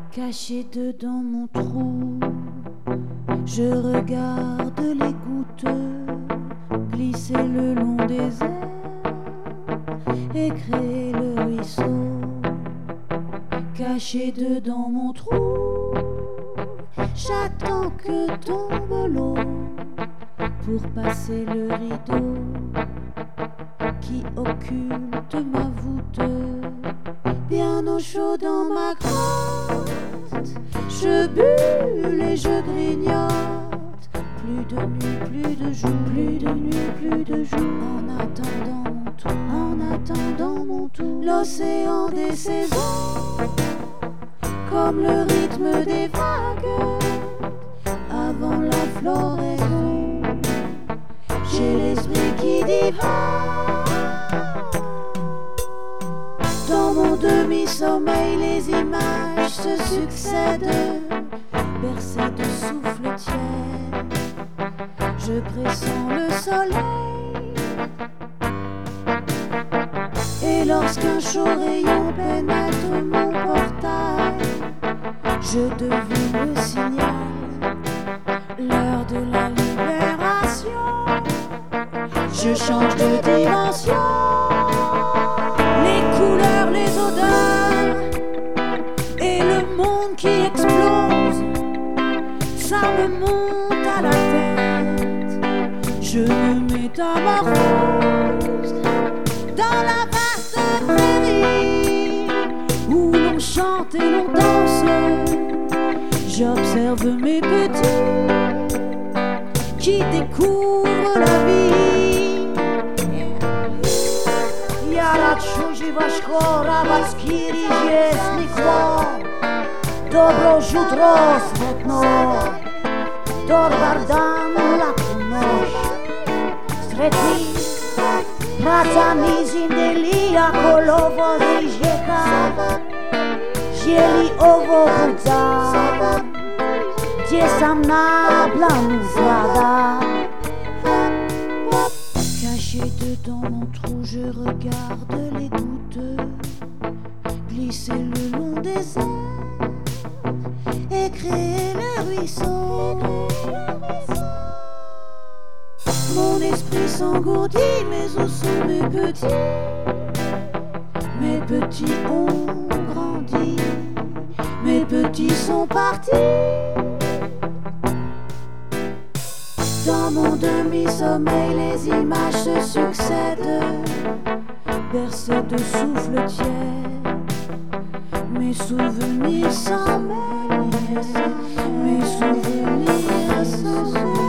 Caché dedans mon trou, je regarde les gouttes glisser le long des airs et créer le ruisseau. Caché dedans mon trou, j'attends que tombe l'eau pour passer le rideau qui occulte ma voûte. Bien au chaud dans ma grotte, je bulle et je grignote. Plus de nuit, plus de jour, plus de nuit, plus de jour. En attendant mon tour, en attendant mon tour. L'océan des saisons, comme le rythme des vagues. Avant la floraison, j'ai l'esprit qui divague. Dans mon demi-sommeil, les images se succèdent, bercées de souffle tiède. Je pressens le soleil, et lorsqu'un chaud rayon pénètre mon portail, je devine le signal, l'heure de la libération. Je change de dimension. Les couleurs, les odeurs et le monde qui explose, ça me monte à la tête. Je me métamorphose dans la vaste prairie où l'on chante et l'on danse. J'observe mes petits qui découvrent la vie. Używasz chora, skiri jest mi kło. Dobro jutro smutno, dobar dan, laku noć. Sretni, praca mi zindeli, ako lovo zjecha. Žieli ovo budza, gdje sam na planu zvlada. Caché dedans mon trou, je regarde les gouttes glisser le long des airs et créer le ruisseau. Mon esprit s'engourdit, mais où sont mes petits? Mes petits ont grandi, mes petits sont partis. Dans mon demi-sommeil, les images se succèdent, bercées de souffle tiède. Mes souvenirs s'en mêlent, mes souvenirs s'en mêlent.